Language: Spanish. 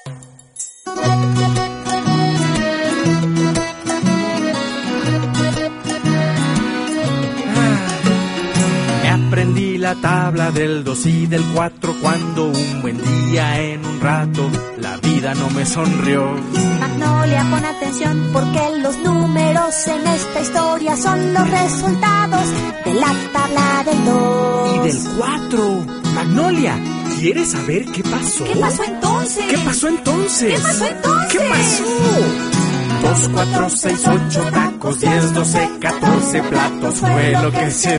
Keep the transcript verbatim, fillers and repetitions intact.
Aprendí la tabla del dos y del cuatro cuando un buen día en un rato la vida no me sonrió. Magnolia, pon atención porque los números en esta historia son los resultados de la tabla del dos. Y del cuatro. Magnolia, ¿quieres saber qué pasó? ¿Qué pasó entonces? ¿Qué pasó entonces? ¿Qué pasó entonces? ¿Qué pasó? Dos, cuatro, seis, ocho tacos, diez, doce, catorce platos fue lo que se